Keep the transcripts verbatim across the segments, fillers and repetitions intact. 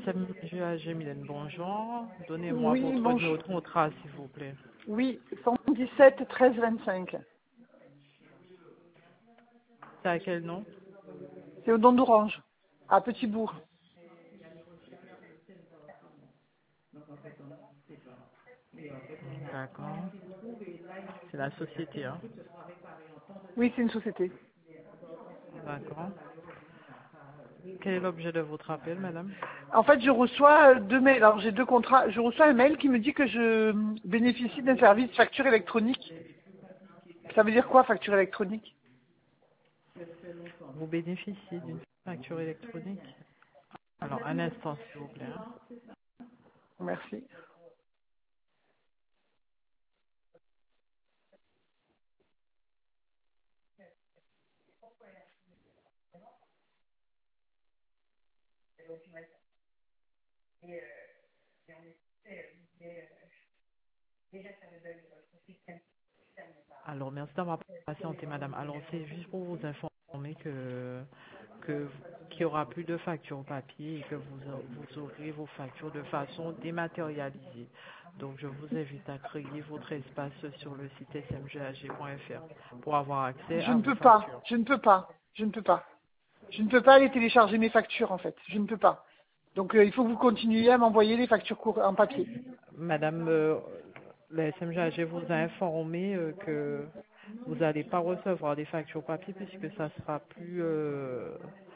M G A G Mylène, bonjour. Donnez-moi Oui, votre numéro bonjour. de contrat, s'il vous plaît. Oui, cent dix-sept treize vingt-cinq. C'est à quel nom? C'est au Don d'Orange, à Petit-Bourg. D'accord. C'est la société, hein? Oui, c'est une société. D'accord. Quel est l'objet de votre appel, madame? En fait, je reçois deux mails. Alors, j'ai deux contrats. Je reçois un mail qui me dit que je bénéficie d'un service facture électronique. Ça veut dire quoi, facture électronique? Vous bénéficiez d'une facture électronique? Alors, un instant, s'il vous plaît, hein. Merci. Alors, merci d'avoir patienté, madame. Alors, c'est juste pour vous informer que que qu'il n'y aura plus de facture papier et que vous, vous aurez vos factures de façon dématérialisée. Donc, je vous invite à créer votre espace sur le site s m g a g point f r pour avoir accès Je à ne vos peux pas. factures. Je ne peux pas. Je ne peux pas. Je ne peux pas aller télécharger mes factures, en fait. Je ne peux pas. Donc, euh, il faut que vous continuiez à m'envoyer les factures cour- en papier. Madame, euh, le S M G A G vous a informé euh, que vous n'allez pas recevoir des factures papier puisque ça sera plus... euh,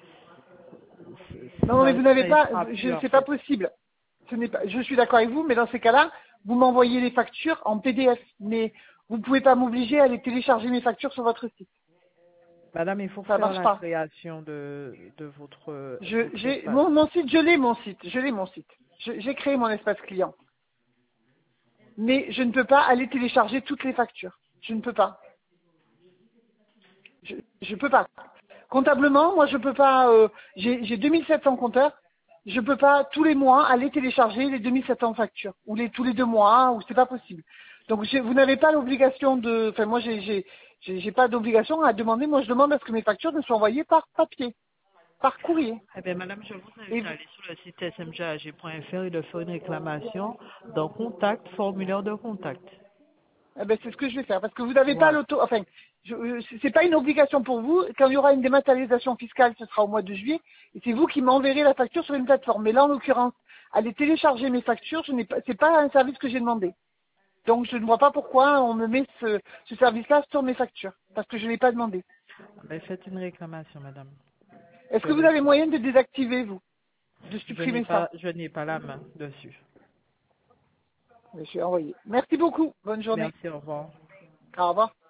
Non, mais ça, vous n'avez ça pas, sera plus je, en c'est pas fait. possible. Ce n'est pas, je suis d'accord avec vous, mais dans ces cas-là, vous m'envoyez les factures en P D F. Mais vous ne pouvez pas m'obliger à aller télécharger mes factures sur votre site. Madame, il faut Ça faire marche la pas. création de, de votre, Je, votre j'ai, espace. mon, mon site, je l'ai mon site, je l'ai mon site. Je- j'ai créé mon espace client. Mais je ne peux pas aller télécharger toutes les factures. Je ne peux pas. Je, je peux pas. Comptablement, moi je peux pas, euh, j'ai, j'ai deux mille sept cents compteurs. Je peux pas tous les mois aller télécharger les deux mille sept cents factures ou les tous les deux mois ou c'est pas possible. Donc j'ai- vous n'avez pas l'obligation de, enfin moi j'ai, j'ai, j'ai, j'ai pas d'obligation à demander. Moi je demande à ce que mes factures me soient envoyées par papier, par courrier. Eh bien, madame, je vous Et invite à aller sur le site s m g a g point f r et de faire une réclamation dans contact, formulaire de contact. eh ben, c'est ce que je vais faire parce que vous n'avez pas Voilà. l'auto, enfin je, euh, c'est pas une obligation pour vous. Quand il y aura une dématérialisation fiscale, ce sera au mois de juillet et c'est vous qui m'enverrez la facture sur une plateforme. Mais là en l'occurrence, aller télécharger mes factures, ce n'est pas, c'est pas un service que j'ai demandé. Donc je ne vois pas pourquoi on me met ce, ce service-là sur mes factures, parce que je ne l'ai pas demandé. Ben, faites une réclamation, madame, Est-ce que sur vous le avez site. moyen de désactiver, vous, de Je n'ai supprimer ça? pas, je n'ai pas la main dessus. Je vais envoyer. Merci beaucoup. Bonne journée. Merci, au revoir. Au revoir.